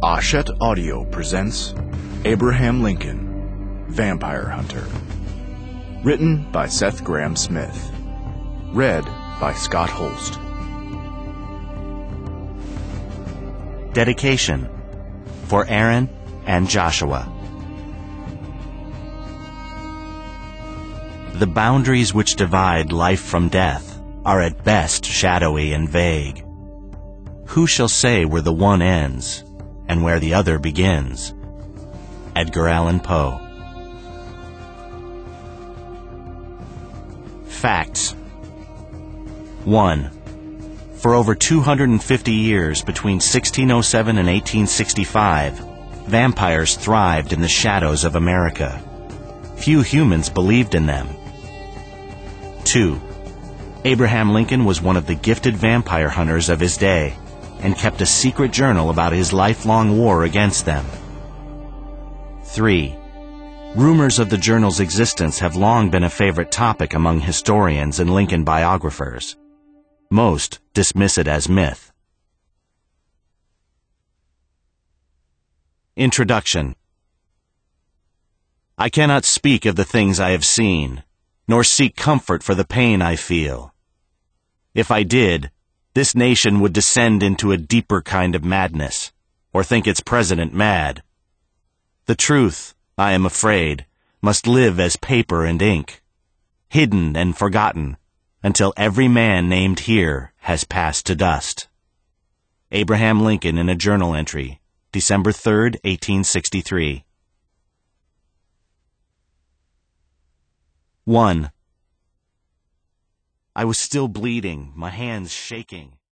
Ashet Audio presents Abraham Lincoln, Vampire Hunter. Written by Seth Grahame-Smith. Read by Scott Holst. Dedication for Aaron and Joshua. The boundaries which divide life from death are at best shadowy and vague. Who shall say where the one ends and where the other begins? Edgar Allan Poe. Facts. 1. For over 250 years, between 1607 and 1865, vampires thrived in the shadows of America. Few humans believed in them. 2. Abraham Lincoln was one of the gifted vampire hunters of his day and kept a secret journal about his lifelong war against them. 3. Rumors of the journal's existence have long been a favorite topic among historians and Lincoln biographers. Most dismiss it as myth. Introduction. I cannot speak of the things I have seen, nor seek comfort for the pain I feel. If I did, this nation would descend into a deeper kind of madness, or think its president mad. The truth, I am afraid, must live as paper and ink, hidden and forgotten, until every man named here has passed to dust. Abraham Lincoln in a journal entry, December 3, 1863. 1. I was still bleeding, my hands shaking.